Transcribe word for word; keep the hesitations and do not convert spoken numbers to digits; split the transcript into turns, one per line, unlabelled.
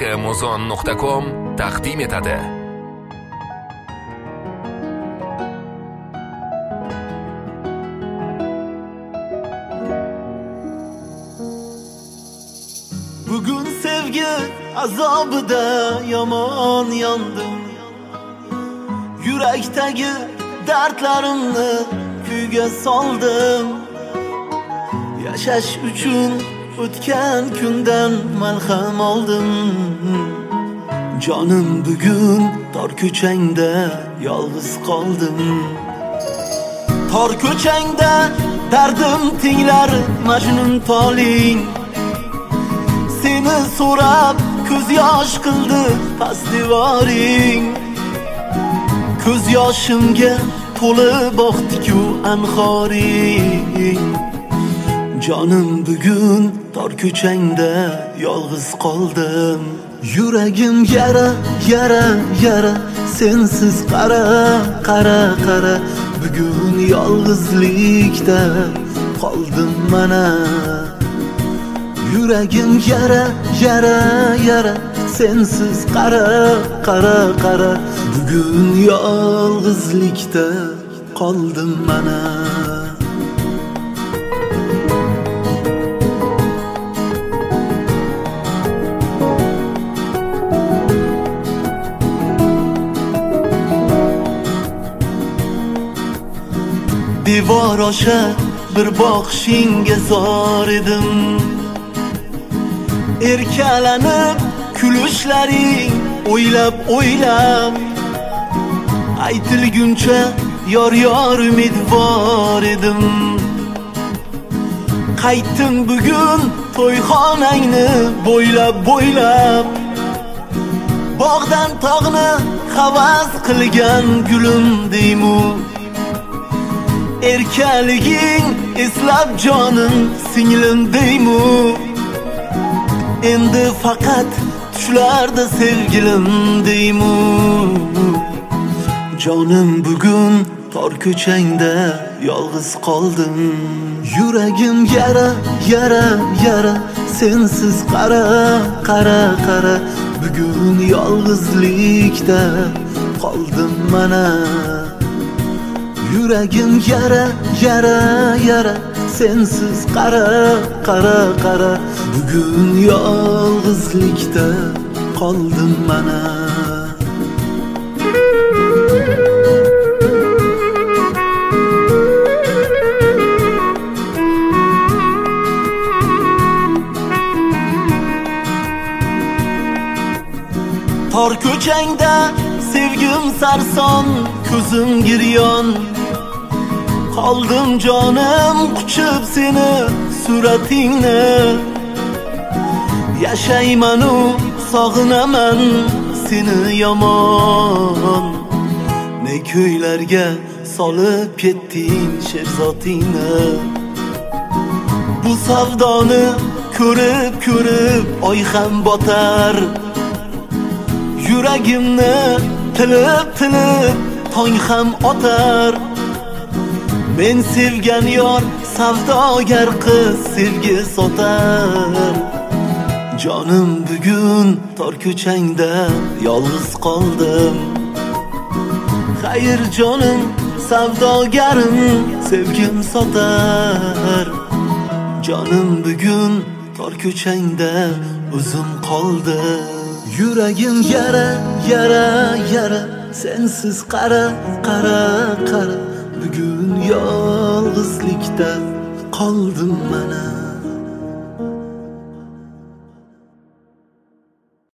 nuqta muzon nuqta com taqdim etadi.
Bugun sevgi azobida yomon yondim. Yurakdagi dardlarimni kuyga soldim. Yashash uchun o'tgan kundan malham oldim. Jonim bugun tor ko'changda yolg'iz qoldim. Tor ko'changda dardim tinglar Majnun toling. Seni so'rab ko'z yosh qildi past devoring. Ko'z yoshimga to'lib oqdi-ku anhoring. Jonim bugun tor ko'changda yolg'iz qoldim. Yuragim yara, yara, yara, sensiz qara, qara, qara. Bugun yolg'izlikda qoldim mana. Yuragim yara, yara, yara, sensiz qara, qara, qara. Bugun yolg'izlikda qoldim mana. Devor osha bir boqishingga zor edim. Erkalanib kulishlaring o'ylab o'ylab aytilguncha yor yor umidvor edim. Qaytdim bugun to'yxonangni bo'ylab bo'ylab. Bog'dan tog'ni havas qilgan gulim deymu. Erkaliging eslab jonim singlim deymu. Endi faqat tushlarda sevgilim deymu. Jonim bugun tor ko'changda yolg'iz qoldim. Yuragim yara, yara, yara, sensiz qara, qara, qara. Bugun yolg'izlikda qoldim mana. Yuragim yara, yara, yara, sensiz qara, qara, qara. Bugun yolg'izlikda qoldim mana. Tor ko'changda sevgim sarson, ko'zim giryon. Qoldim jonim quchib seni suratingni. Yashayman u sog'inaman seni yomon. Ne ko'ylarga solib ketding sherzodingni. Bu savdoni ko'rib ko'rib oy ham botar. Yuragimni tilib tilib tong ham otar. Men sevgan yor savdogar qiz sevgi sotar. Jonim bugun tor ko'changda yolg'iz qoldim. Xayr jonim savdogarim sevgim sotar. Jonim bugun tor ko'changda o'zim qoldim. Yuragim yara, yara, yara, sensiz qara, qara, qara. Bugun yolg'izlikda qoldim mana.